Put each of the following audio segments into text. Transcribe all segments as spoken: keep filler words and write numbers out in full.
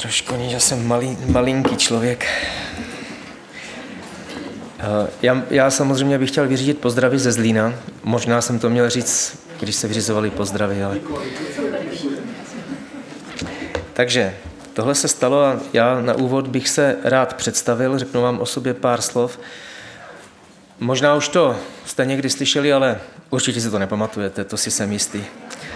trošku ní, že jsem malý, malinký člověk. Já, já samozřejmě bych chtěl vyřídit pozdravy ze Zlína. Možná jsem to měl říct, když se vyřizovali pozdravy, ale... Takže tohle se stalo a já na úvod bych se rád představil, řeknu vám o sobě pár slov. Možná už to jste někdy slyšeli, ale určitě si to nepamatujete, to si jsem jistý.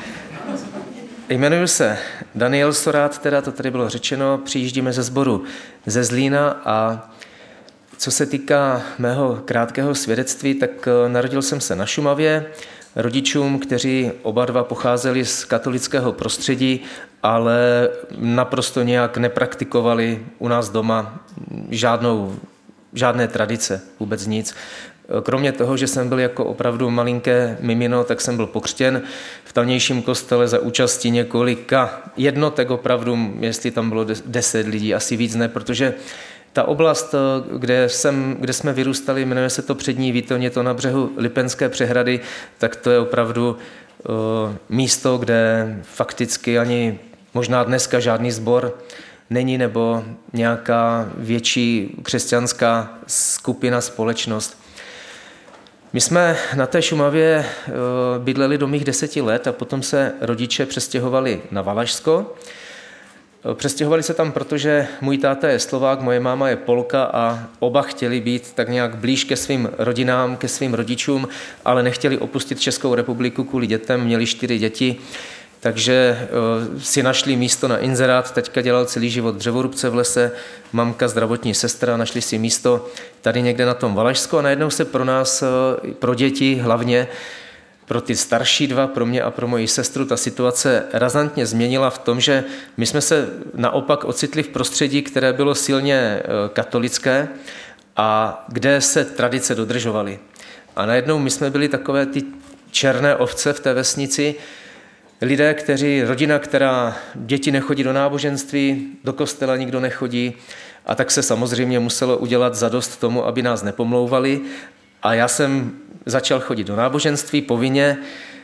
Jmenuji se Daniel Sorát, teda to tady bylo řečeno, přijíždíme ze sboru ze Zlína a co se týká mého krátkého svědectví, tak narodil jsem se na Šumavě, rodičům, kteří oba dva pocházeli z katolického prostředí, ale naprosto nějak nepraktikovali u nás doma žádnou, žádné tradice, vůbec nic. Kromě toho, že jsem byl jako opravdu malinké mimino, tak jsem byl pokřtěn v tamnějším kostele za účasti několika jednotek opravdu, jestli tam bylo deset lidí, asi víc ne, protože ta oblast, kde, jsem, kde jsme vyrůstali, jmenuje se to Přední Výtoň, je to na břehu Lipenské přehrady, tak to je opravdu uh, místo, kde fakticky ani možná dneska žádný sbor není nebo nějaká větší křesťanská skupina, společnost. My jsme na té Šumavě uh, bydleli do mých deseti let a potom se rodiče přestěhovali na Valašsko. Přestěhovali se tam, protože můj táta je Slovák, moje máma je Polka a oba chtěli být tak nějak blíž ke svým rodinám, ke svým rodičům, ale nechtěli opustit Českou republiku kvůli dětem, měli čtyři děti, takže si našli místo na inzerát, teďka dělal celý život dřevorubce v lese, mamka zdravotní sestra, našli si místo tady někde na tom Valašsku a najednou se pro nás, pro děti hlavně, pro ty starší dva, pro mě a pro moji sestru, ta situace razantně změnila v tom, že my jsme se naopak ocitli v prostředí, které bylo silně katolické a kde se tradice dodržovaly. A najednou my jsme byli takové ty černé ovce v té vesnici, lidé, kteří, rodina, která děti nechodí do náboženství, do kostela nikdo nechodí a tak se samozřejmě muselo udělat zadost tomu, aby nás nepomlouvali. A já jsem začal chodit do náboženství povinně,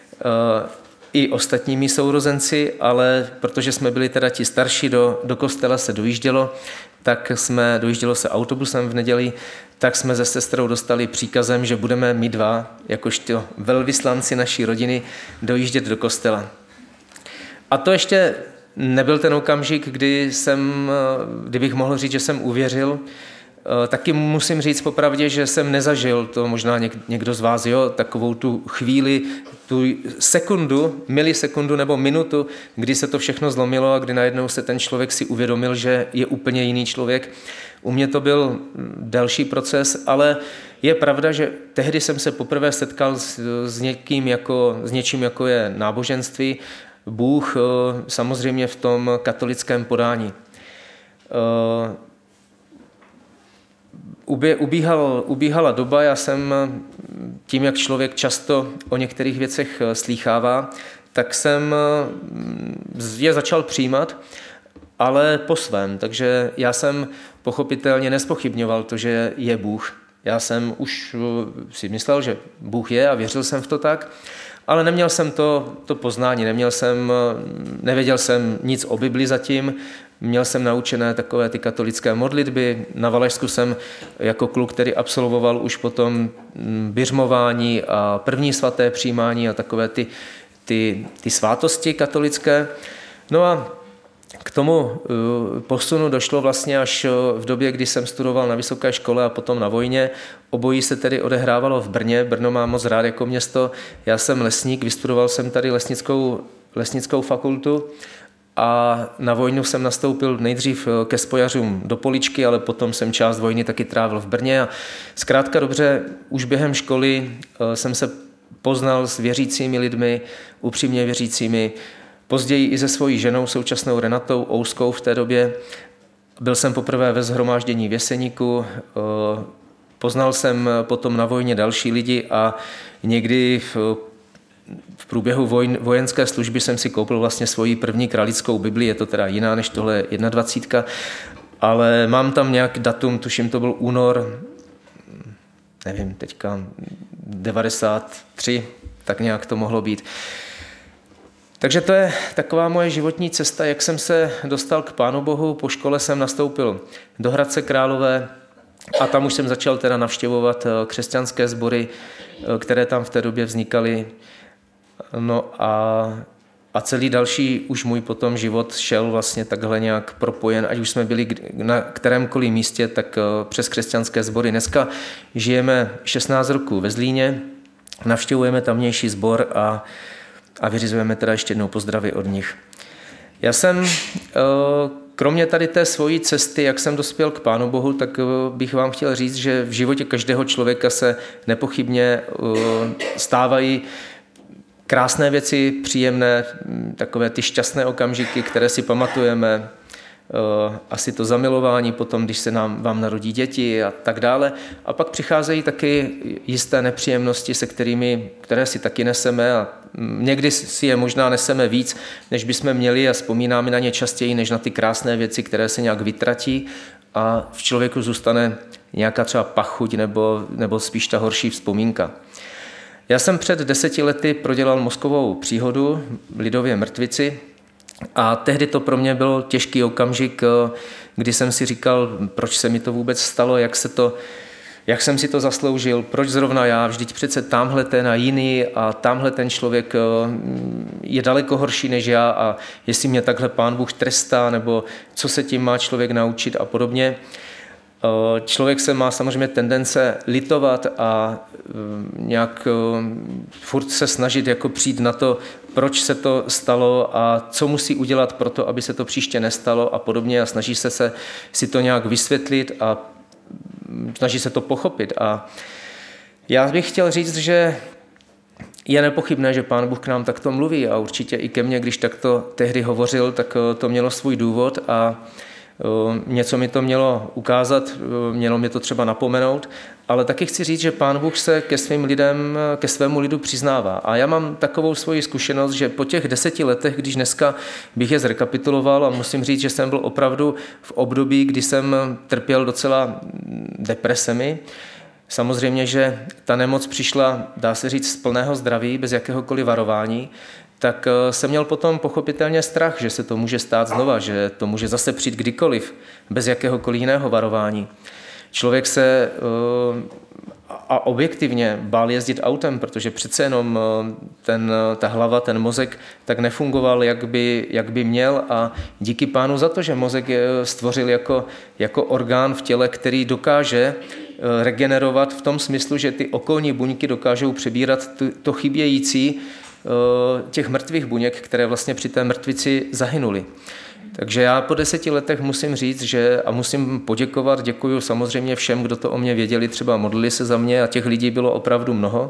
i ostatními sourozenci, ale protože jsme byli teda ti starší, do, do kostela se dojíždělo, tak jsme, dojíždělo se autobusem v neděli, tak jsme se sestrou dostali příkazem, že budeme my dva, jakožto velvyslanci naší rodiny, dojíždět do kostela. A to ještě nebyl ten okamžik, kdy jsem, kdybych mohl říct, že jsem uvěřil. Taky musím říct popravdě, že jsem nezažil, to možná někdo z vás, jo, takovou tu chvíli, tu sekundu, milisekundu nebo minutu, kdy se to všechno zlomilo a kdy najednou se ten člověk si uvědomil, že je úplně jiný člověk. U mě to byl delší proces, ale je pravda, že tehdy jsem se poprvé setkal s, s někým jako, s něčím, jako je náboženství, Bůh, samozřejmě v tom katolickém podání. Ubíhal, ubíhala doba, já jsem tím, jak člověk často o některých věcech slýchává, tak jsem je začal přijímat, ale po svém. Takže já jsem pochopitelně nespochybňoval to, že je Bůh. Já jsem už si myslel, že Bůh je a věřil jsem v to tak, ale neměl jsem to, to poznání, neměl jsem, nevěděl jsem nic o Bibli zatím, měl jsem naučené takové ty katolické modlitby. Na Valašsku jsem jako kluk, který absolvoval už potom biřmování a první svaté přijímání a takové ty, ty, ty svátosti katolické. No a k tomu posunu došlo vlastně až v době, kdy jsem studoval na vysoké škole a potom na vojně. Obojí se tedy odehrávalo v Brně. Brno mám moc rád jako město. Já jsem lesník, vystudoval jsem tady lesnickou, lesnickou fakultu a na vojnu jsem nastoupil nejdřív ke spojařům do Poličky, ale potom jsem část vojny taky trávil v Brně. A zkrátka dobře, už během školy jsem se poznal s věřícími lidmi, upřímně věřícími, později i se svojí ženou, současnou Renatou Ouskou v té době. Byl jsem poprvé ve shromáždění v Jeseníku, poznal jsem potom na vojně další lidi a někdy v, v průběhu vojn, vojenské služby jsem si koupil vlastně svoji první kralickou Bibli, je to teda jiná než tohle dvacítka, ale mám tam nějak datum, tuším to byl únor, nevím, teďka devadesát tři, tak nějak to mohlo být. Takže to je taková moje životní cesta, jak jsem se dostal k Pánu Bohu. Po škole jsem nastoupil do Hradce Králové a tam už jsem začal teda navštěvovat křesťanské sbory, které tam v té době vznikaly. No a, a celý další už můj potom život šel vlastně takhle nějak propojen, ať už jsme byli na kterémkoliv místě, tak přes křesťanské sbory. Dneska žijeme šestnáct roků ve Zlíně, navštěvujeme tamnější sbor a, a vyřizujeme teda ještě jednou pozdravy od nich. Já jsem, kromě tady té svojí cesty, jak jsem dospěl k Pánu Bohu, tak bych vám chtěl říct, že v životě každého člověka se nepochybně stávají krásné věci, příjemné, takové ty šťastné okamžiky, které si pamatujeme, asi to zamilování potom, když se nám, vám narodí děti a tak dále. A pak přicházejí taky jisté nepříjemnosti, se kterými, které si taky neseme a někdy si je možná neseme víc, než bychom měli a vzpomínáme na ně častěji, než na ty krásné věci, které se nějak vytratí a v člověku zůstane nějaká třeba pachuť nebo, nebo spíš ta horší vzpomínka. Já jsem před deseti lety prodělal mozkovou příhodu, lidově mrtvici, a tehdy to pro mě byl těžký okamžik, kdy jsem si říkal, proč se mi to vůbec stalo, jak, se to, jak jsem si to zasloužil, proč zrovna já, vždyť přece tamhle ten a jiný a tamhle ten člověk je daleko horší než já a jestli mě takhle Pán Bůh trestá, nebo co se tím má člověk naučit a podobně. Člověk se má samozřejmě tendence litovat a nějak furt se snažit jako přijít na to, proč se to stalo a co musí udělat pro to, aby se to příště nestalo a podobně a snaží se, se si to nějak vysvětlit a snaží se to pochopit. A já bych chtěl říct, že je nepochybné, že Pán Bůh k nám takto mluví a určitě i ke mně, když takto tehdy hovořil, tak to mělo svůj důvod a něco mi to mělo ukázat, mělo mě to třeba napomenout, ale taky chci říct, že Pán Bůh se ke svým lidem, ke svému lidu přiznává. A já mám takovou svoji zkušenost, že po těch deseti letech, když dneska bych je zrekapituloval a musím říct, že jsem byl opravdu v období, kdy jsem trpěl docela depresemi. Samozřejmě, že ta nemoc přišla, dá se říct, z plného zdraví, bez jakéhokoliv varování, tak jsem měl potom pochopitelně strach, že se to může stát znova, že to může zase přijít kdykoliv, bez jakéhokoliv jiného varování. Člověk se a objektivně bál jezdit autem, protože přece jenom ten, ta hlava, ten mozek tak nefungoval, jak by, jak by měl a díky Pánu za to, že mozek stvořil jako, jako orgán v těle, který dokáže regenerovat v tom smyslu, že ty okolní buňky dokážou přebírat to chybějící těch mrtvých buněk, které vlastně při té mrtvici zahynuly. Takže já po deseti letech musím říct, že a musím poděkovat, děkuju samozřejmě všem, kdo to o mě věděli, třeba modlili se za mě a těch lidí bylo opravdu mnoho.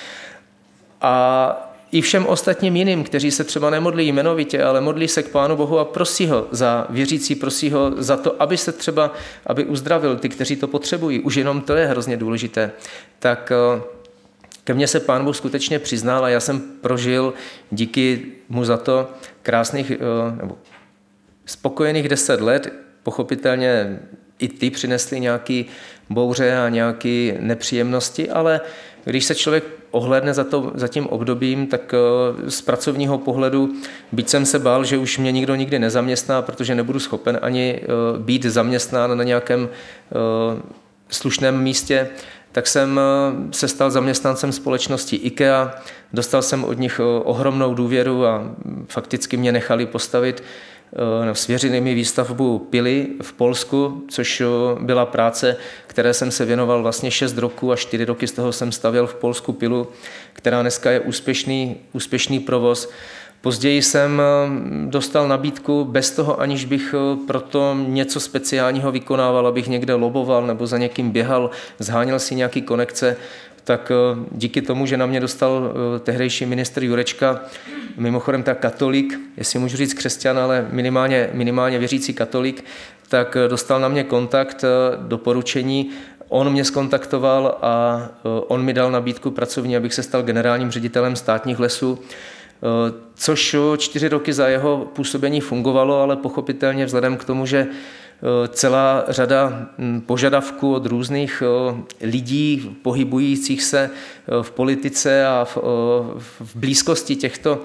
A i všem ostatním jiným, kteří se třeba nemodlí jmenovitě, ale modlí se k Pánu Bohu a prosí ho za věřící, prosí ho za to, aby se třeba, aby uzdravil ty, kteří to potřebují. Už jenom to je hrozně důležité. Tak ke mně se Pán Bůh skutečně přiznal a já jsem prožil díky mu za to krásných nebo spokojených deset let. Pochopitelně i ty přinesly nějaké bouře a nějaké nepříjemnosti, ale když se člověk ohlédne za, to, za tím obdobím, tak z pracovního pohledu, byť jsem se bál, že už mě nikdo nikdy nezaměstná, protože nebudu schopen ani být zaměstnán na nějakém slušném místě, tak jsem se stal zaměstnancem společnosti IKEA, dostal jsem od nich ohromnou důvěru a fakticky mě nechali postavit, no, svěřili mi výstavbu pily v Polsku, což byla práce, které jsem se věnoval vlastně šest roků a čtyři roky z toho jsem stavěl v Polsku pilu, která dneska je úspěšný, úspěšný provoz. Později jsem dostal nabídku bez toho, aniž bych proto něco speciálního vykonával, abych někde loboval nebo za někým běhal, zháněl si nějaký konekce, tak díky tomu, že na mě dostal tehdejší ministr Jurečka, mimochodem tak katolík, jestli můžu říct křesťan, ale minimálně, minimálně věřící katolík, tak dostal na mě kontakt, doporučení. On mě skontaktoval a on mi dal nabídku pracovní, abych se stal generálním ředitelem státních lesů, což čtyři roky za jeho působení fungovalo, ale pochopitelně vzhledem k tomu, že celá řada požadavků od různých lidí pohybujících se v politice a v, v blízkosti těchto,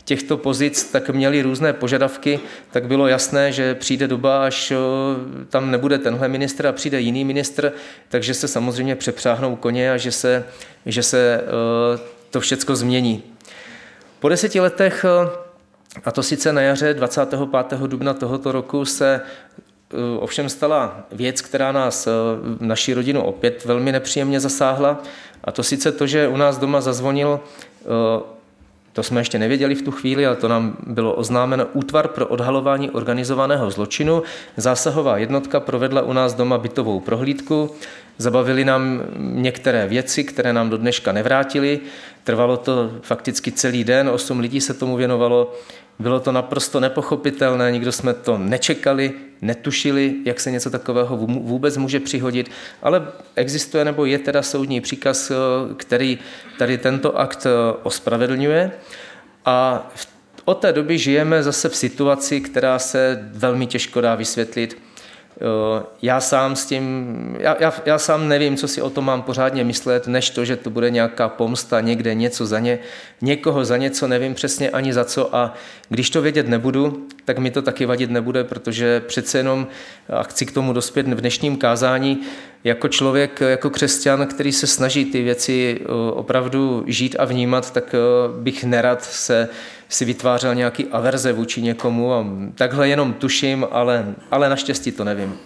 těchto pozic tak měli různé požadavky, tak bylo jasné, že přijde doba, až tam nebude tenhle ministr a přijde jiný ministr, takže se samozřejmě přepřáhnou koně a že se, že se to všecko změní. Po deseti letech, a to sice na jaře dvacátého pátého dubna tohoto roku, se ovšem stala věc, která nás, naši rodinu opět velmi nepříjemně zasáhla, a to sice to, že u nás doma zazvonil, to jsme ještě nevěděli v tu chvíli, ale to nám bylo oznámeno, Útvar pro odhalování organizovaného zločinu. Zásahová jednotka provedla u nás doma bytovou prohlídku, zabavili nám některé věci, které nám do dneška nevrátili. Trvalo to fakticky celý den, osm lidí se tomu věnovalo. Bylo to naprosto nepochopitelné, nikdo jsme to nečekali, netušili, jak se něco takového vůbec může přihodit, ale existuje nebo je teda soudní příkaz, který tady tento akt ospravedlňuje, a od té doby žijeme zase v situaci, která se velmi těžko dá vysvětlit. Já sám s tím, já, já, já sám nevím, co si o tom mám pořádně myslet, než to, že to bude nějaká pomsta někde, něco za ně, někoho za něco, nevím přesně ani za co, a když to vědět nebudu, tak mi to taky vadit nebude, protože přece jenom, a chci k tomu dospět v dnešním kázání, jako člověk, jako křesťan, který se snaží ty věci opravdu žít a vnímat, tak bych nerad se si vytvářel nějaký averze vůči někomu a takhle jenom tuším, ale, ale naštěstí to nevím.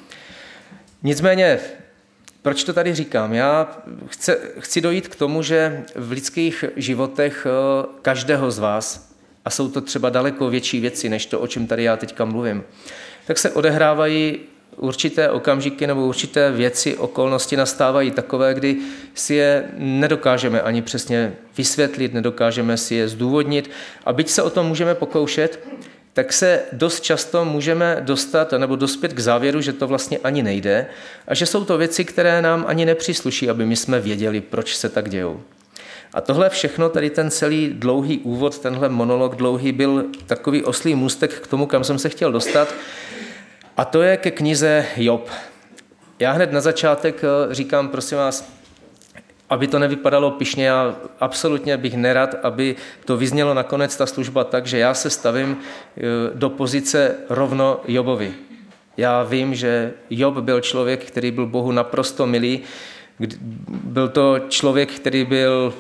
Nicméně, proč to tady říkám? Já chci, chci dojít k tomu, že v lidských životech každého z vás, a jsou to třeba daleko větší věci, než to, o čem tady já teďka mluvím, tak se odehrávají určité okamžiky nebo určité věci, okolnosti nastávají takové, kdy si je nedokážeme ani přesně vysvětlit, nedokážeme si je zdůvodnit, a byť se o tom můžeme pokoušet, tak se dost často můžeme dostat nebo dospět k závěru, že to vlastně ani nejde a že jsou to věci, které nám ani nepřísluší, aby my jsme věděli, proč se tak dějou. A tohle všechno, tady ten celý dlouhý úvod, tenhle monolog dlouhý, byl takový oslý můstek k tomu, kam jsem se chtěl dostat, a to je ke knize Job. Já hned na začátek říkám, prosím vás, aby to nevypadalo pyšně, já absolutně bych nerad, aby to vyznělo nakonec ta služba tak, že já se stavím do pozice rovno Jobovi. Já vím, že Job byl člověk, který byl Bohu naprosto milý, byl to člověk, který byl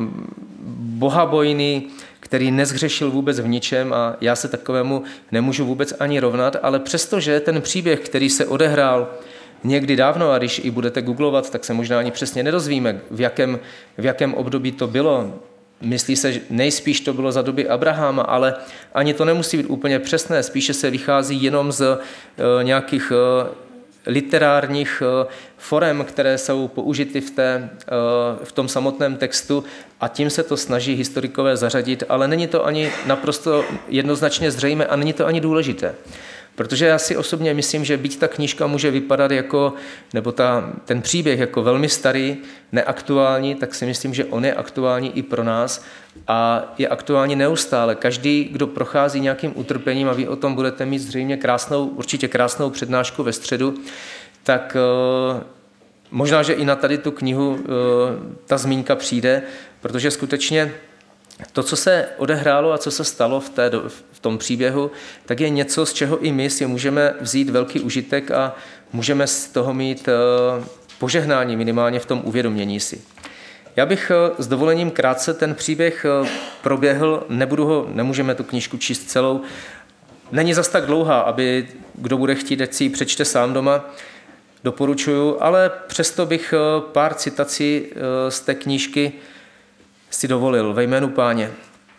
bohabojný, který nezhřešil vůbec v ničem, a já se takovému nemůžu vůbec ani rovnat, ale přestože ten příběh, který se odehrál někdy dávno, a když i budete googlovat, tak se možná ani přesně nedozvíme, v jakém, v jakém období to bylo. Myslí se, že nejspíš to bylo za doby Abrahama, ale ani to nemusí být úplně přesné, spíše se vychází jenom z uh, nějakých uh, literárních forem, které jsou použity v, té, v tom samotném textu, a tím se to snaží historikové zařadit, ale není to ani naprosto jednoznačně zřejmé a není to ani důležité. Protože já si osobně myslím, že byť ta knížka může vypadat jako, nebo ta, ten příběh jako velmi starý, neaktuální, tak si myslím, že on je aktuální i pro nás a je aktuální neustále. Každý, kdo prochází nějakým utrpením, a vy o tom budete mít zřejmě krásnou, určitě krásnou přednášku ve středu, tak možná, že i na tady tu knihu ta zmínka přijde, protože skutečně to, co se odehrálo a co se stalo v, té, v tom příběhu, tak je něco, z čeho i my si můžeme vzít velký užitek a můžeme z toho mít požehnání minimálně v tom uvědomění si. Já bych s dovolením krátce ten příběh proběhl, nebudu ho, nemůžeme tu knížku číst celou, není zas tak dlouhá, aby kdo bude chtít, ať si ji přečte sám doma, doporučuju, ale přesto bych pár citací z té knížky si dovolil ve jménu Páně.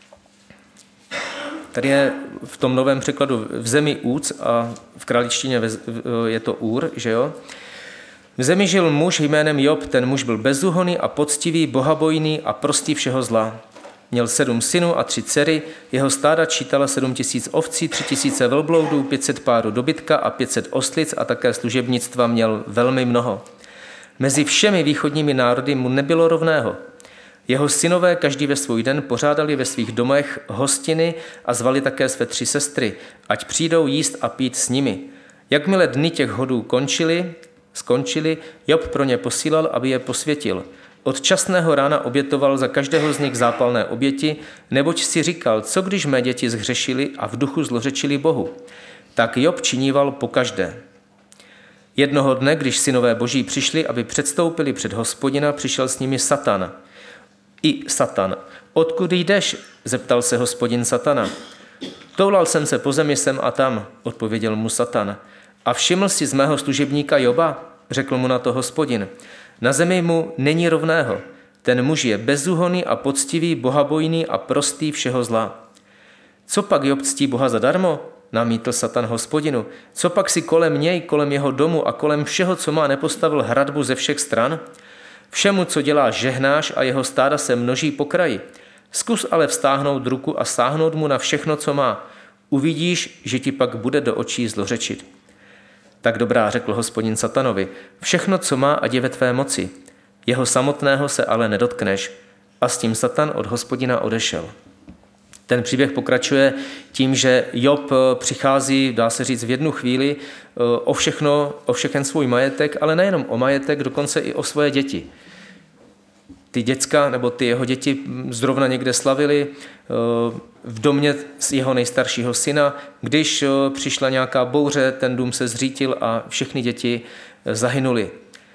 Tady je v tom novém překladu v zemi Úc a v králičtině je to Úr, že jo? V zemi žil muž jménem Job, ten muž byl bezúhonný a poctivý, bohabojný a prostý všeho zla. Měl sedm synů a tři dcery, jeho stáda čítala sedm tisíc ovcí, tři tisíce velbloudů, pět set párů dobytka a pět set oslic a také služebnictva měl velmi mnoho. Mezi všemi východními národy mu nebylo rovného. Jeho synové každý ve svůj den pořádali ve svých domech hostiny a zvali také své tři sestry, ať přijdou jíst a pít s nimi. Jakmile dny těch hodů končily, skončili, Job pro ně posílal, aby je posvětil. Od časného rána obětoval za každého z nich zápalné oběti, neboť si říkal, co když mé děti zhřešili a v duchu zlořečili Bohu. Tak Job činíval pokaždé. Jednoho dne, když synové boží přišli, aby předstoupili před Hospodina, přišel s nimi Satan. I Satan. Odkud jdeš? Zeptal se Hospodin Satana. Toulal jsem se po zemi sem a tam, odpověděl mu Satan. A všiml si z mého služebníka Joba? Řekl mu na to Hospodin. Na zemi mu není rovného. Ten muž je bezúhonný a poctivý, bohabojný a prostý všeho zla. Co pak Job ctí Boha zadarmo? Namítl Satan Hospodinu. Co pak si kolem něj, kolem jeho domu a kolem všeho, co má, nepostavil hradbu ze všech stran? Všemu, co dělá, žehnáš a jeho stáda se množí po kraji. Zkus ale vztáhnout ruku a sáhnout mu na všechno, co má. Uvidíš, že ti pak bude do očí zlořečit. Tak dobrá, řekl Hospodin Satanovi, všechno, co má, ať je ve tvé moci. Jeho samotného se ale nedotkneš. A s tím Satan od Hospodina odešel. Ten příběh pokračuje tím, že Job přichází, dá se říct, v jednu chvíli o všechno, o všechen svůj majetek, ale nejenom o majetek, dokonce i o svoje děti. Ty děcka, nebo ty jeho děti zrovna někde slavili v domě jeho nejstaršího syna. Když přišla nějaká bouře, ten dům se zřítil a všechny děti zahynuli.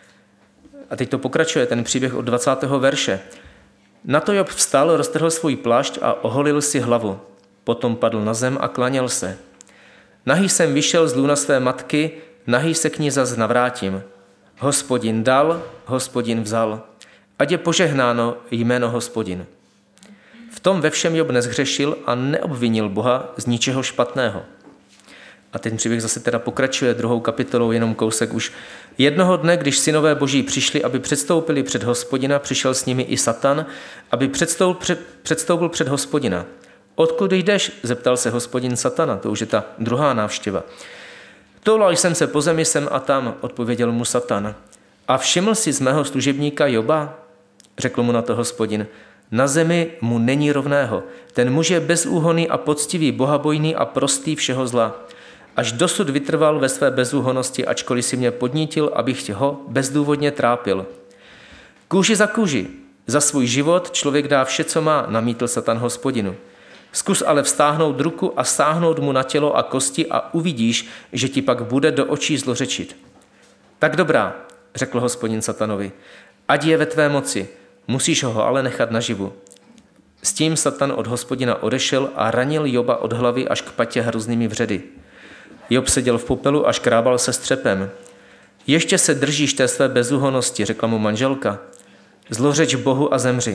A teď to pokračuje, ten příběh od dvacátého verše. Na to Job vstal, roztrhl svůj plášť a oholil si hlavu. Potom padl na zem a klaněl se. Nahý jsem vyšel z lůna své matky, nahý se k ní zas navrátím. Hospodin dal, Hospodin vzal. Ať je požehnáno jméno Hospodin. V tom ve všem Job nezhřešil a neobvinil Boha z ničeho špatného. A ten příběh zase teda pokračuje druhou kapitolou, jenom kousek už. Jednoho dne, když synové boží přišli, aby předstoupili před Hospodina, přišel s nimi i Satan, aby předstoupil před, předstoupil před Hospodina. Odkud jdeš? Zeptal se Hospodin Satana, to už je ta druhá návštěva. Toulal jsem se po zemi sem a tam, odpověděl mu Satan. A všiml si z mého služebníka Joba? Řekl mu na to Hospodin. Na zemi mu není rovného. Ten muž je bezúhonný a poctivý, bohabojný a prostý všeho zla. Až dosud vytrval ve své bezúhonnosti, ačkoliv si mě podnítil, abych ho bezdůvodně trápil. Kůži za kůži, za svůj život člověk dá vše, co má, namítl Satan Hospodinu. Zkus ale vztáhnout ruku a sáhnout mu na tělo a kosti a uvidíš, že ti pak bude do očí zlořečit. Tak dobrá, řekl Hospodin Satanovi, ať je ve tvé moci, musíš ho ale nechat naživu. S tím Satan od Hospodina odešel a ranil Joba od hlavy až k patě hroznými vředy. Job seděl v popelu a škrábal se střepem. Ještě se držíš té své bezúhonnosti, řekla mu manželka. Zlořeč Bohu a zemři.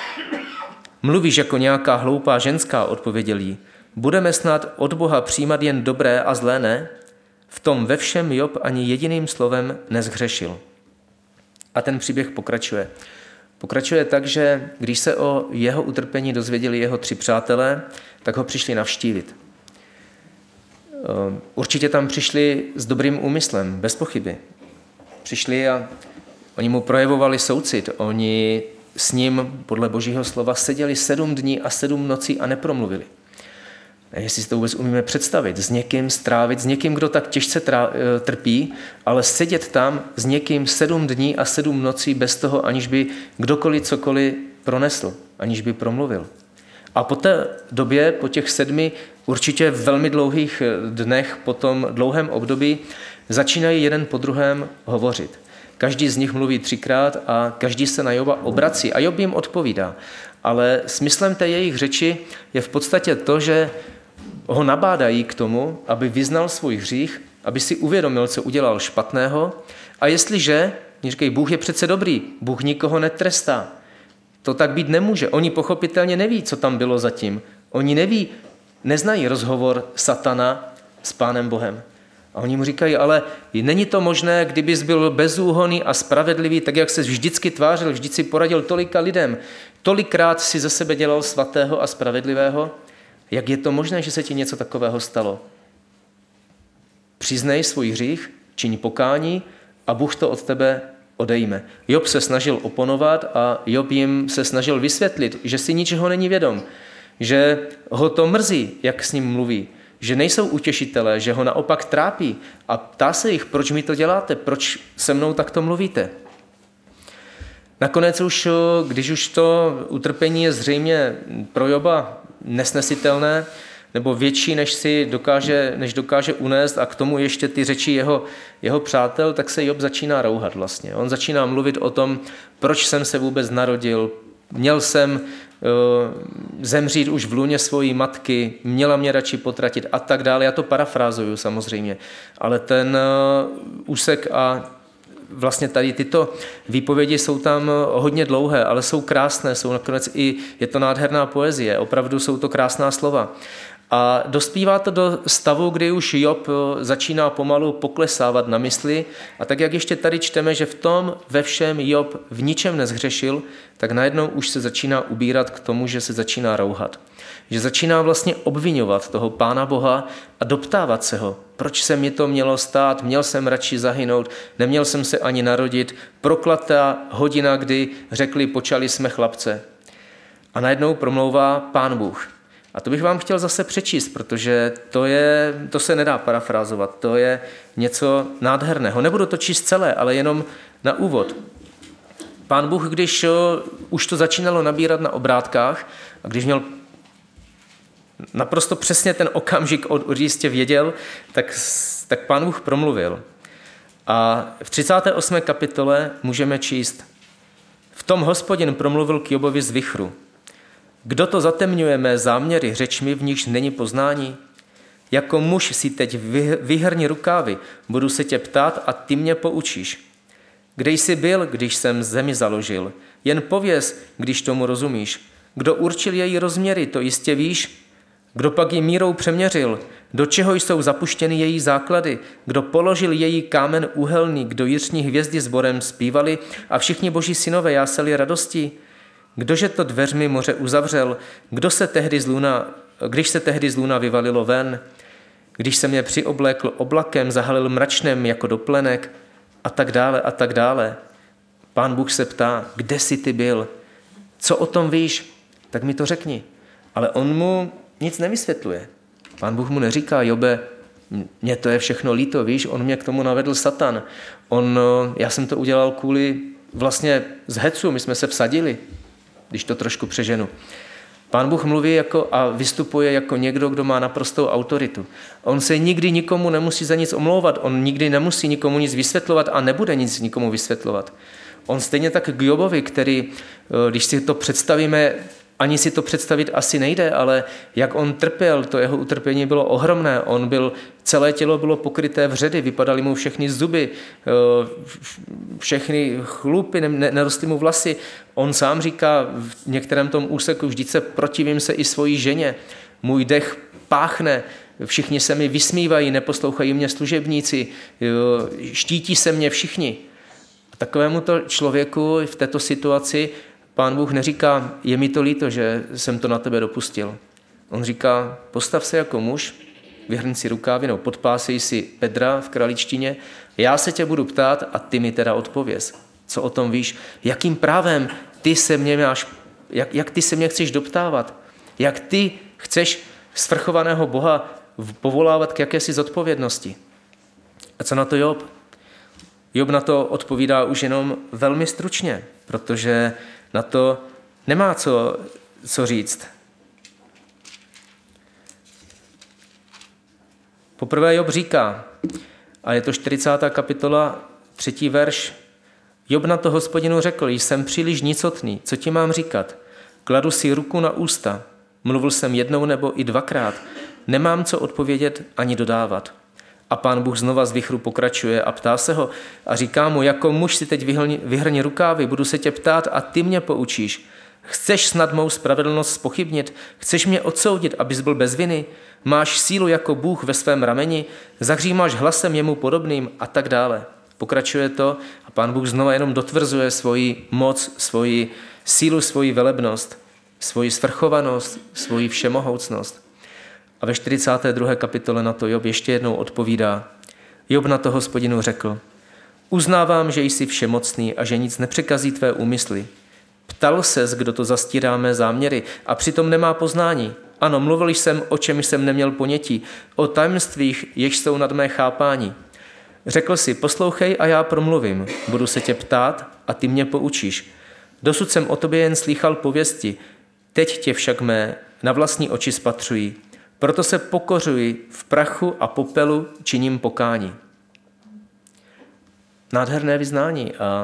Mluvíš jako nějaká hloupá ženská, odpověděl jí. Budeme snad od Boha přijímat jen dobré a zlé, ne? V tom ve všem Job ani jediným slovem nezhřešil. A ten příběh pokračuje. Pokračuje tak, že když se o jeho utrpení dozvěděli jeho tři přátelé, tak ho přišli navštívit. Určitě tam přišli s dobrým úmyslem, bez pochyby. Přišli a oni mu projevovali soucit. Oni s ním, podle Božího slova, seděli sedm dní a sedm nocí a nepromluvili. Jestli si to vůbec umíme představit, s někým strávit, s někým, kdo tak těžce trpí, ale sedět tam s někým sedm dní a sedm nocí bez toho, aniž by kdokoliv cokoliv pronesl, aniž by promluvil. A po té době, po těch sedmi určitě velmi dlouhých dnech, po tom dlouhém období, začínají jeden po druhém hovořit. Každý z nich mluví třikrát a každý se na Joba obrací a Job jim odpovídá. Ale smyslem té jejich řeči je v podstatě to, že ho nabádají k tomu, aby vyznal svůj hřích, aby si uvědomil, co udělal špatného. A jestliže, říkají, Bůh je přece dobrý, Bůh nikoho netrestá. To tak být nemůže. Oni pochopitelně neví, co tam bylo zatím. Oni neví, neznají rozhovor Satana s Pánem Bohem. A oni mu říkají, ale není to možné, kdybys byl bezúhonný a spravedlivý, tak jak se vždycky tvářil, vždycky si poradil tolika lidem, tolikrát si ze sebe dělal svatého a spravedlivého. Jak je to možné, že se ti něco takového stalo? Přiznej svůj hřích, čiň pokání a Bůh to od tebe odejme. Job se snažil oponovat a Job jim se snažil vysvětlit, že si ničeho není vědom, že ho to mrzí, jak s ním mluví, že nejsou utěšitelé, že ho naopak trápí a ptá se jich, proč mi to děláte, proč se mnou takto mluvíte. Nakonec už, když už to utrpení je zřejmě pro Joba nesnesitelné, nebo větší, než si dokáže, než dokáže unést a k tomu ještě ty řeči jeho, jeho přátel, tak se Job začíná rouhat vlastně. On začíná mluvit o tom, proč jsem se vůbec narodil, měl jsem uh, zemřít už v lůně svojí matky, měla mě radši potratit a tak dále. Já to parafrázuju samozřejmě, ale ten uh, úsek a vlastně tady tyto výpovědi jsou tam hodně dlouhé, ale jsou krásné, jsou nakonec i, je to nádherná poezie, opravdu jsou to krásná slova. A dospívá to do stavu, kdy už Job začíná pomalu poklesávat na mysli a tak, jak ještě tady čteme, že v tom ve všem Job v ničem nezhřešil, tak najednou už se začíná ubírat k tomu, že se začíná rouhat. Že začíná vlastně obviňovat toho Pána Boha a doptávat se ho. Proč se mi to mělo stát? Měl jsem radši zahynout, neměl jsem se ani narodit. Proklatá hodina, kdy řekli, počali jsme chlapce. A najednou promlouvá Pán Bůh. A to bych vám chtěl zase přečíst, protože to, je, to se nedá parafrázovat, to je něco nádherného. Nebudu to číst celé, ale jenom na úvod. Pán Bůh, když už to začínalo nabírat na obrátkách a když měl naprosto přesně ten okamžik od jistě věděl, tak, tak Pán Bůh promluvil. A v třicáté osmé kapitole můžeme číst: V tom Hospodin promluvil k Jobovi z vichru. Kdo to zatemňuje mé záměry řečmi, v nichž není poznání? Jako muž si teď vyhrni rukávy, budu se tě ptát a ty mě poučíš. Kde jsi byl, když jsem zemi založil? Jen pověz, když tomu rozumíš. Kdo určil její rozměry, to jistě víš. Kdo pak ji mírou přeměřil? Do čeho jsou zapuštěny její základy? Kdo položil její kámen úhelný? Kdo jiřní hvězdy sborem zpívali a všichni boží synové jásali radostí? Kdože to dveřmi moře uzavřel? Kdo se tehdy z luna, když se tehdy z luna vyvalilo ven? Když se mě přioblékl oblakem, zahalil mračnem jako doplenek a tak dále a tak dále. Pán Bůh se ptá, kde jsi ty byl? Co o tom víš? Tak mi to řekni. Ale on mu nic nevysvětluje. Pán Bůh mu neříká, Jobe, mně to je všechno líto, víš, on mě k tomu navedl Satan. On, já jsem to udělal kvůli vlastně z hecu, my jsme se vsadili, když to trošku přeženu. Pán Bůh mluví jako a vystupuje jako někdo, kdo má naprostou autoritu. On se nikdy nikomu nemusí za nic omlouvat, on nikdy nemusí nikomu nic vysvětlovat a nebude nic nikomu vysvětlovat. On stejně tak k Jobovi, který, když si to představíme, ani si to představit asi nejde, ale jak on trpěl, to jeho utrpení bylo ohromné. On byl, celé tělo bylo pokryté vředy, vypadaly mu všechny zuby, všechny chlupy, nerostly mu vlasy. On sám říká v některém tom úseku, vždyť se protivím se i svojí ženě. Můj dech páchne, všichni se mi vysmívají, neposlouchají mě služebníci, štítí se mě všichni. A takovému to člověku v této situaci Pán Bůh neříká, je mi to líto, že jsem to na tebe dopustil. On říká, postav se jako muž, vyhrň si rukávy, no podpásej si bedra v kraličtině, já se tě budu ptát a ty mi teda odpověz. Co o tom víš? Jakým právem ty se mě máš, jak, jak ty se mě chceš doptávat? Jak ty chceš svrchovaného Boha povolávat k jakési zodpovědnosti? A co na to Job? Job na to odpovídá už jenom velmi stručně, protože na to nemá co, co říct. Poprvé Job říká, a je to čtyřicátá kapitola, třetí verš, Job na to Hospodinu řekl, jsem příliš nicotný, co ti mám říkat? Kladu si ruku na ústa, mluvil jsem jednou nebo i dvakrát, nemám co odpovědět ani dodávat. A Pán Bůh znova z vichru pokračuje a ptá se ho a říká mu, jako muž si teď vyhrň rukávy, budu se tě ptát a ty mě poučíš. Chceš snad mou spravedlnost zpochybnit? Chceš mě odsoudit, abys byl bez viny? Máš sílu jako Bůh ve svém rameni? Zahřímáš hlasem jemu podobným a tak dále. Pokračuje to a Pán Bůh znova jenom dotvrzuje svoji moc, svoji sílu, svoji velebnost, svoji svrchovanost, svoji všemohoucnost. A ve čtyřicáté druhé kapitole na to Job ještě jednou odpovídá. Job na to Hospodinu řekl, uznávám, že jsi všemocný a že nic nepřekazí tvé úmysly. Ptal ses, kdo to zastírá mé záměry a přitom nemá poznání. Ano, mluvil jsem, o čem jsem neměl ponětí, o tajemstvích, jež jsou nad mé chápání. Řekl si, poslouchej a já promluvím, budu se tě ptát a ty mě poučíš. Dosud jsem o tobě jen slýchal pověsti, teď tě však mé na vlastní oči spatřuji. Proto se pokořuji, v prachu a popelu činím pokání. Nádherné vyznání a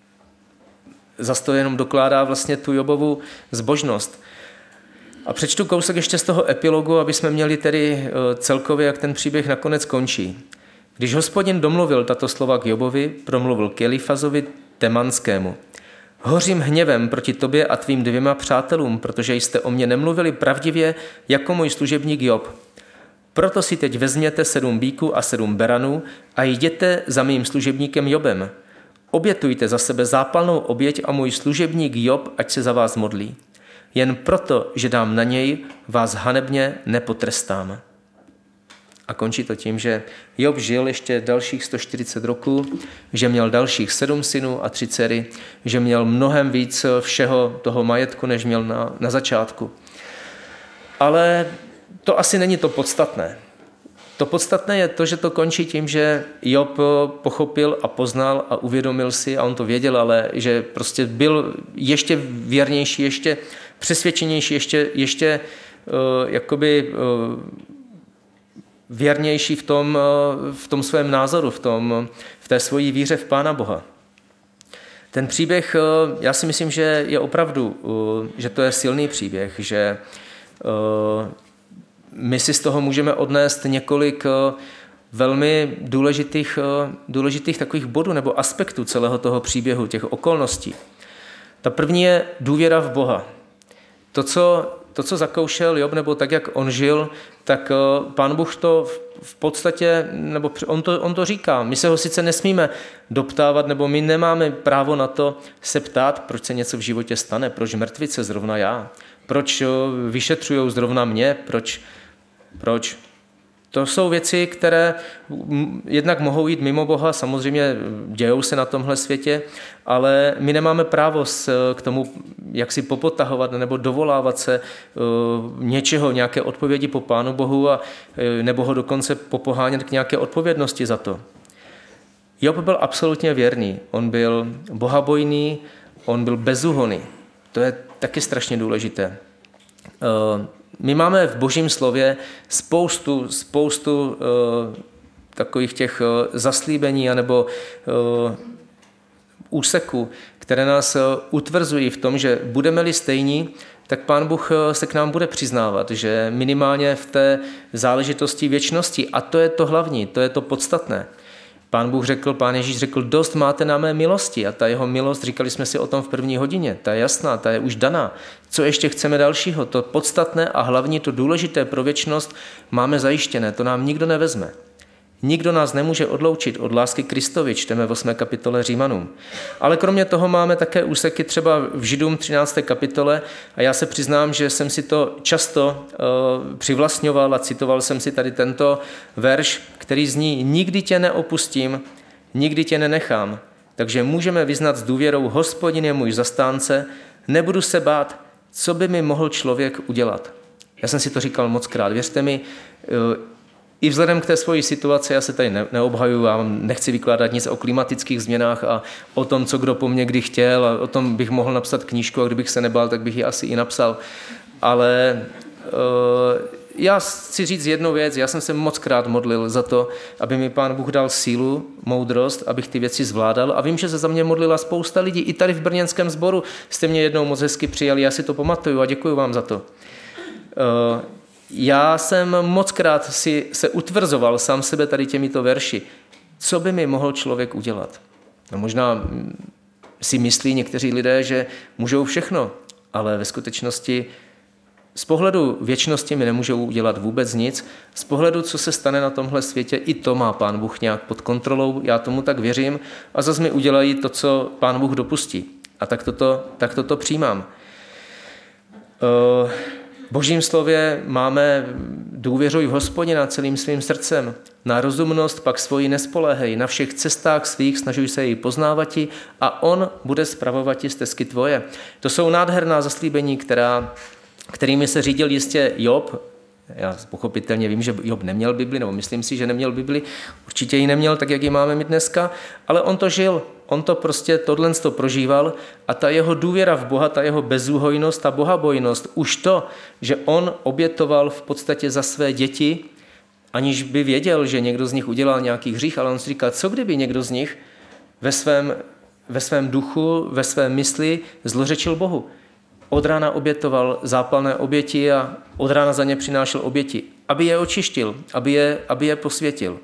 zas to jenom dokládá vlastně tu Jobovu zbožnost. A přečtu kousek ještě z toho epilogu, aby jsme měli tedy celkově, jak ten příběh nakonec končí. Když Hospodin domluvil tato slova k Jobovi, promluvil k Elifazovi Temanskému. Hořím hněvem proti tobě a tvým dvěma přátelům, protože jste o mě nemluvili pravdivě jako můj služebník Job. Proto si teď vezměte sedm býků a sedm beranů a jděte za mým služebníkem Jobem. Obětujte za sebe zápalnou oběť a můj služebník Job, ať se za vás modlí. Jen proto, že dám na něj, vás hanebně nepotrestám. A končí to tím, že Job žil ještě dalších sto čtyřicet roků, že měl dalších sedm synů a tři dcery, že měl mnohem víc všeho toho majetku, než měl na, na začátku. Ale to asi není to podstatné. To podstatné je to, že to končí tím, že Job pochopil a poznal a uvědomil si, a on to věděl, ale že prostě byl ještě věrnější, ještě přesvědčenější, ještě, ještě uh, jakoby uh, věrnější v tom, uh, v tom svém názoru, v, tom, v té svojí víře v Pána Boha. Ten příběh, uh, já si myslím, že je opravdu, uh, že to je silný příběh, že uh, my si z toho můžeme odnést několik velmi důležitých, důležitých takových bodů nebo aspektů celého toho příběhu, těch okolností. Ta první je důvěra v Boha. To, co, to, co zakoušel Job, nebo tak, jak on žil, tak Pán Bůh to v podstatě, nebo on to, on to říká. My se ho sice nesmíme doptávat, nebo my nemáme právo na to se ptát, proč se něco v životě stane, proč mrtvice zrovna já, proč vyšetřujou zrovna mě, proč Proč? To jsou věci, které jednak mohou jít mimo Boha, samozřejmě dějou se na tomhle světě, ale my nemáme právo k tomu, jak si popotahovat nebo dovolávat se něčeho, nějaké odpovědi po Pánu Bohu a nebo ho dokonce popohánět k nějaké odpovědnosti za to. Job byl absolutně věrný, on byl bohabojný, on byl bezúhonný. To je taky strašně důležité. My máme v Božím slově spoustu, spoustu uh, takových těch uh, zaslíbení anebo uh, úseků, které nás uh, utvrzují v tom, že budeme-li stejní, tak Pán Bůh uh, se k nám bude přiznávat, že minimálně v té záležitosti věčnosti, a to je to hlavní, to je to podstatné. Pán Bůh řekl, Pán Ježíš řekl, dost máte na mé milosti a ta jeho milost, říkali jsme si o tom v první hodině, ta je jasná, ta je už daná. Co ještě chceme dalšího? To podstatné a hlavní, to důležité pro věčnost máme zajištěné, to nám nikdo nevezme. Nikdo nás nemůže odloučit od lásky Kristovi, čteme v osmé kapitole Římanům. Ale kromě toho máme také úseky třeba v Židům třinácté kapitole a já se přiznám, že jsem si to často uh, přivlastňoval a citoval jsem si tady tento verš, který zní: nikdy tě neopustím, nikdy tě nenechám. Takže můžeme vyznat s důvěrou: Hospodin je můj zastánce, nebudu se bát, co by mi mohl člověk udělat. Já jsem si to říkal mockrát, věřte mi, uh, i vzhledem k té svoji situaci, já se tady neobhajuju, já nechci vykládat nic o klimatických změnách a o tom, co kdo po mně kdy chtěl, a o tom bych mohl napsat knížku, a kdybych se nebál, tak bych ji asi i napsal. Ale uh, já chci říct jednu věc, já jsem se mockrát modlil za to, aby mi Pán Bůh dal sílu, moudrost, abych ty věci zvládal, a vím, že se za mě modlila spousta lidí, i tady v brněnském sboru jste mě jednou moc hezky přijali, já si to pamatuju a děkuji vám za to. Uh, Já jsem mockrát si se utvrzoval sám sebe tady těmito verši. Co by mi mohl člověk udělat? No možná si myslí někteří lidé, že můžou všechno, ale ve skutečnosti z pohledu věčnosti mi nemůžou udělat vůbec nic. Z pohledu, co se stane na tomhle světě, i to má Pán Bůh nějak pod kontrolou, já tomu tak věřím, a zase mi udělají to, co Pán Bůh dopustí. A tak toto, tak toto přijímám. Uh, V Božím slově máme důvěřuj v Hospodina celým svým srdcem. Na rozumnost pak svoji nespoléhej, na všech cestách svých snažuj se jej poznávati a on bude spravovati stezky tvoje. To jsou nádherná zaslíbení, která, kterými se řídil jistě Job. Já pochopitelně vím, že Job neměl Bibli, nebo myslím si, že neměl Bibli. Určitě ji neměl tak, jak ji máme my dneska, ale on to žil. On to prostě tohle to prožíval a ta jeho důvěra v Boha, ta jeho bezúhojnost, ta bohabojnost, už to, že on obětoval v podstatě za své děti, aniž by věděl, že někdo z nich udělal nějaký hřích, ale on si říkal, co kdyby někdo z nich ve svém, ve svém duchu, ve své mysli zlořečil Bohu. Od rána obětoval zápalné oběti a od rána za ně přinášel oběti, aby je očištil, aby je, aby je posvětil.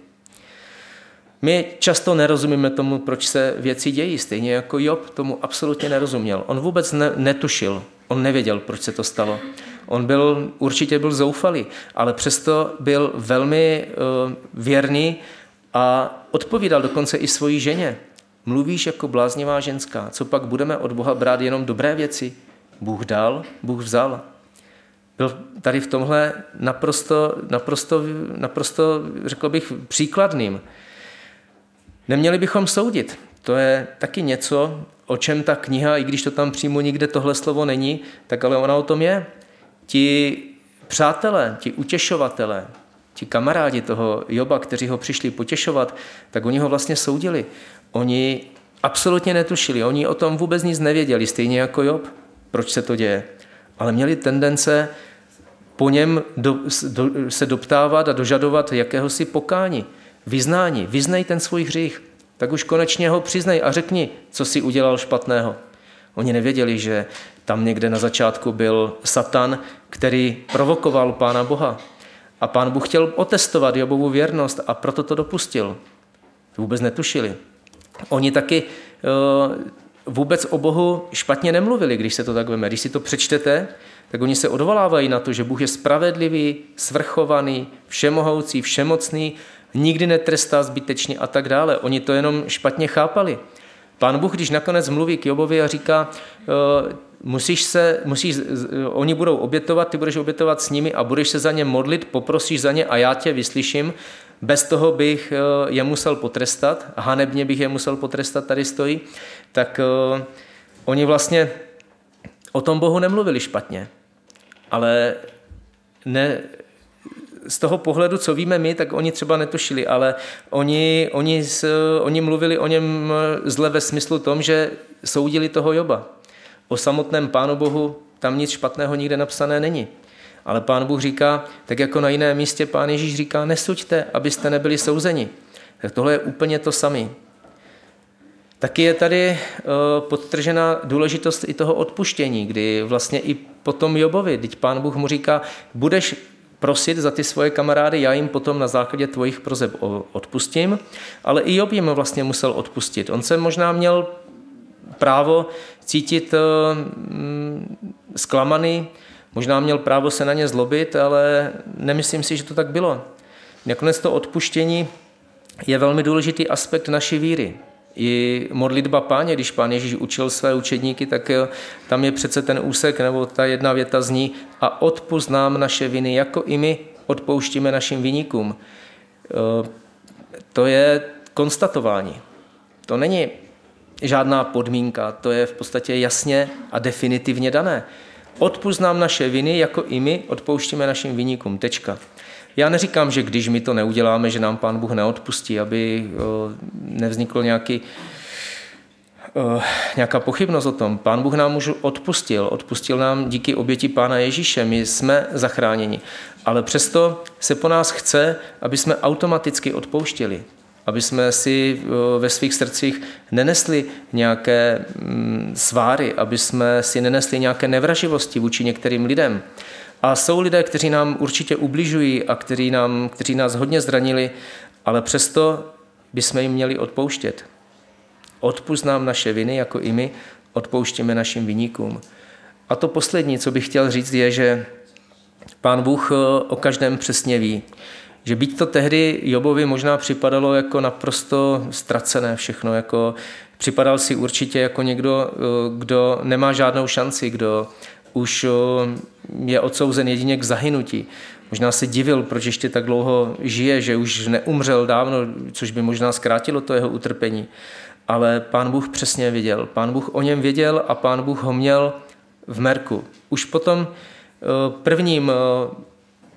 My často nerozumíme tomu, proč se věci dějí, stejně jako Job tomu absolutně nerozuměl. On vůbec ne, netušil, on nevěděl, proč se to stalo. On byl, určitě byl zoufalý, ale přesto byl velmi uh, věrný a odpovídal dokonce i svojí ženě. Mluvíš jako bláznivá ženská, co pak budeme od Boha brát jenom dobré věci? Bůh dal, Bůh vzal. Byl tady v tomhle naprosto, naprosto, naprosto, řekl bych, příkladným. Neměli bychom soudit. To je taky něco, o čem ta kniha, i když to tam přímo nikde tohle slovo není, tak ale ona o tom je. Ti přátelé, ti utěšovatelé, ti kamarádi toho Joba, kteří ho přišli potěšovat, tak oni ho vlastně soudili. Oni absolutně netušili, oni o tom vůbec nic nevěděli, stejně jako Job, proč se to děje. Ale měli tendence po něm do, do, se doptávat a dožadovat jakéhosi pokání, vyznání. Vyznej ten svůj hřích, tak už konečně ho přiznej a řekni, co jsi udělal špatného. Oni nevěděli, že tam někde na začátku byl Satan, který provokoval Pána Boha. A Pán Bůh chtěl otestovat Jobovu věrnost a proto to dopustil. Vůbec netušili. Oni taky uh, vůbec o Bohu špatně nemluvili, když se to tak veme. Když si to přečtete, tak oni se odvolávají na to, že Bůh je spravedlivý, svrchovaný, všemohoucí, všemocný, nikdy netrestá zbytečně a tak dále. Oni to jenom špatně chápali. Pán Bůh, když nakonec mluví k Jobovi a říká, musíš se, musíš, oni budou obětovat, ty budeš obětovat s nimi a budeš se za ně modlit, poprosíš za ně a já tě vyslyším. Bez toho bych je musel potrestat, hanebně bych je musel potrestat, tady stojí. Tak oni vlastně o tom Bohu nemluvili špatně. Ale ne... Z toho pohledu, co víme my, tak oni třeba netušili, ale oni, oni, oni mluvili o něm zle ve smyslu tom, že soudili toho Joba. O samotném Pánu Bohu tam nic špatného nikde napsané není. Ale Pán Bůh říká, tak jako na jiném místě Pán Ježíš říká, nesuďte, abyste nebyli souzeni. Tak tohle je úplně to samé. Taky je tady podtržená důležitost i toho odpuštění, kdy vlastně i po tom Jobovi, teď Pán Bůh mu říká, budeš prosit za ty svoje kamarády, já jim potom na základě tvojich proseb odpustím, ale i Job jim vlastně musel odpustit. On se možná měl právo cítit zklamaný, možná měl právo se na ně zlobit, ale nemyslím si, že to tak bylo. Nakonec to odpuštění je velmi důležitý aspekt naší víry. I modlitba Páně, když Pán Ježíš učil své učedníky, tak tam je přece ten úsek, nebo ta jedna věta zní a odpusť nám naše viny, jako i my odpouštíme našim viníkům. To je konstatování. To není žádná podmínka, to je v podstatě jasně a definitivně dané. Odpusť nám naše viny, jako i my odpouštíme našim viníkům. Tečka. Já neříkám, že když my to neuděláme, že nám Pán Bůh neodpustí, aby nevznikl nějaký, nějaká pochybnost o tom. Pán Bůh nám už odpustil. Odpustil nám díky oběti Pána Ježíše. My jsme zachráněni. Ale přesto se po nás chce, aby jsme automaticky odpouštěli. Aby jsme si ve svých srdcích nenesli nějaké sváry, aby jsme si nenesli nějaké nevraživosti vůči některým lidem. A jsou lidé, kteří nám určitě ubližují a kteří, nám, kteří nás hodně zranili, ale přesto bychom jim měli odpouštět. Odpusť nám naše viny, jako i my odpouštíme našim viníkům. A to poslední, co bych chtěl říct, je, že Pán Bůh o každém přesně ví. Že byť to tehdy Jobovi možná připadalo jako naprosto ztracené všechno, jako připadal si určitě jako někdo, kdo nemá žádnou šanci, kdo už je odsouzen jedině k zahynutí. Možná se divil, proč ještě tak dlouho žije, že už neumřel dávno, což by možná zkrátilo to jeho utrpení. Ale Pán Bůh přesně viděl. Pán Bůh o něm věděl a Pán Bůh ho měl v merku. Už po tom prvním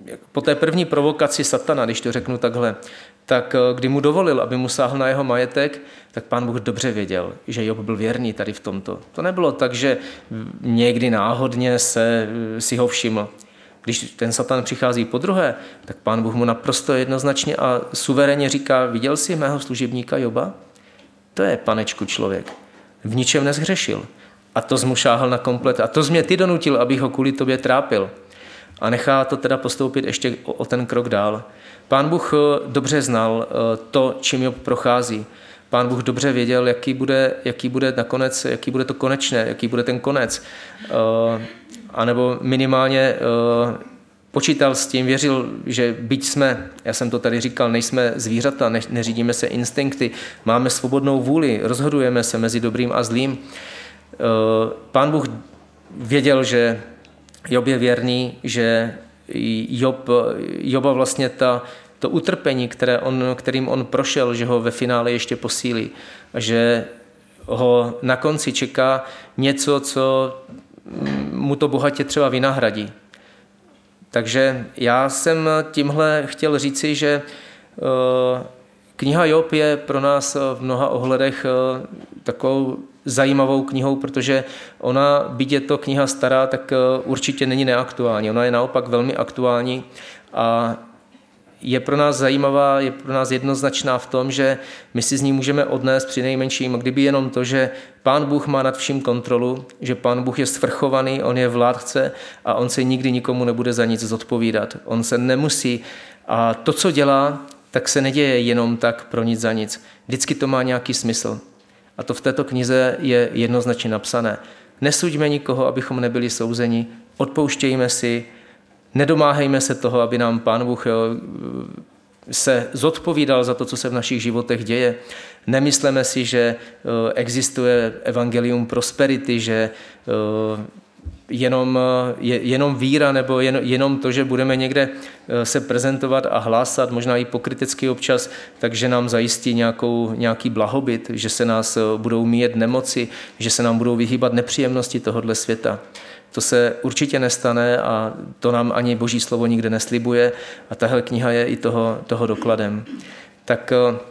po té první provokaci satana, když to řeknu takhle, tak kdy mu dovolil, aby mu sáhl na jeho majetek, tak Pán Bůh dobře věděl, že Job byl věrný tady v tomto. To nebylo tak, že někdy náhodně se si ho všiml. Když ten satan přichází po druhé, tak Pán Bůh mu naprosto jednoznačně a suverénně říká, viděl jsi mého služebníka Joba? To je, panečku, člověk. V ničem nezhřešil. A to jsi mu šáhl na komplet. A to jsi mě ty donutil, abych ho kvůli tobě trápil. A nechá to teda postoupit ještě o, o ten krok dál. Pán Bůh dobře znal to, čím Job prochází. Pán Bůh dobře věděl, jaký bude, jaký bude nakonec, jaký bude to konečné, jaký bude ten konec. A nebo minimálně počítal s tím, věřil, že byť jsme, já jsem to tady říkal, nejsme zvířata, ne, neřídíme se instinkty, máme svobodnou vůli, rozhodujeme se mezi dobrým a zlým. Pán Bůh věděl, že Job je věrný, že Job, Joba vlastně ta, to utrpení, které on, kterým on prošel, že ho ve finále ještě posílí a že ho na konci čeká něco, co mu to bohatě třeba vynahradí. Takže já jsem tímhle chtěl říci, že kniha Job je pro nás v mnoha ohledech takovou zajímavou knihou, protože ona, byť je to kniha stará, tak určitě není neaktuální. Ona je naopak velmi aktuální a je pro nás zajímavá, je pro nás jednoznačná v tom, že my si z ní můžeme odnést při nejmenším, kdyby jenom to, že Pán Bůh má nad vším kontrolu, že Pán Bůh je svrchovaný, on je vládce a on se nikdy nikomu nebude za nic zodpovídat. On se nemusí a to, co dělá, tak se neděje jenom tak pro nic za nic. Vždycky to má nějaký smysl. A to v této knize je jednoznačně napsané. Nesuďme nikoho, abychom nebyli souzeni, odpouštějme si, nedomáhejme se toho, aby nám Pán Bůh se zodpovídal za to, co se v našich životech děje. Nemysleme si, že existuje evangelium prosperity, že jenom, jenom víra nebo jen, jenom to, že budeme někde se prezentovat a hlásat, možná i pokrytecky občas, takže nám zajistí nějakou, nějaký blahobyt, že se nás budou míjet nemoci, že se nám budou vyhýbat nepříjemnosti tohohle světa. To se určitě nestane a to nám ani Boží slovo nikde neslibuje a tahle kniha je i toho, toho dokladem. Tak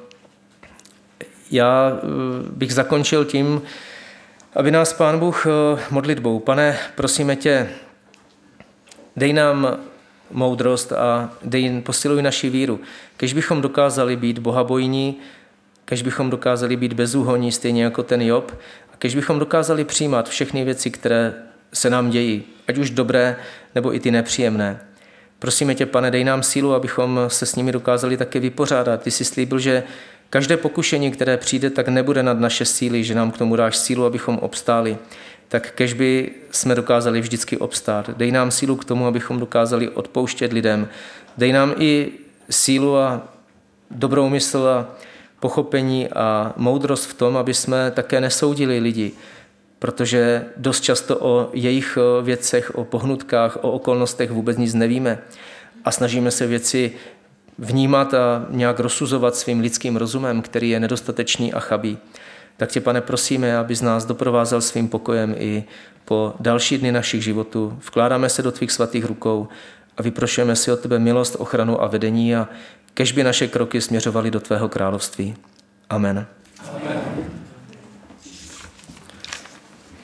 já bych zakončil tím, aby nás Pán Bůh modlitbou. Pane, prosíme tě, dej nám moudrost a dej, posiluj naši víru. Kež bychom dokázali být bohabojní, kež bychom dokázali být bezúhonní, stejně jako ten Job, a kež bychom dokázali přijímat všechny věci, které se nám dějí, ať už dobré, nebo i ty nepříjemné. Prosíme tě, Pane, dej nám sílu, abychom se s nimi dokázali také vypořádat. Ty jsi slíbil, že každé pokušení, které přijde, tak nebude nad naše síly, že nám k tomu dáš sílu, abychom obstáli. Tak kež by jsme dokázali vždycky obstát. Dej nám sílu k tomu, abychom dokázali odpouštět lidem. Dej nám i sílu a dobrou mysl a pochopení a moudrost v tom, aby jsme také nesoudili lidi, protože dost často o jejich věcech, o pohnutkách, o okolnostech vůbec nic nevíme a snažíme se věci vnímat a nějak rozsuzovat svým lidským rozumem, který je nedostatečný a chabý. Tak tě, Pane, prosíme, aby z nás doprovázel svým pokojem i po další dny našich životů. Vkládáme se do tvých svatých rukou a vyprošujeme si od tebe milost, ochranu a vedení a kež by naše kroky směřovaly do tvého království. Amen.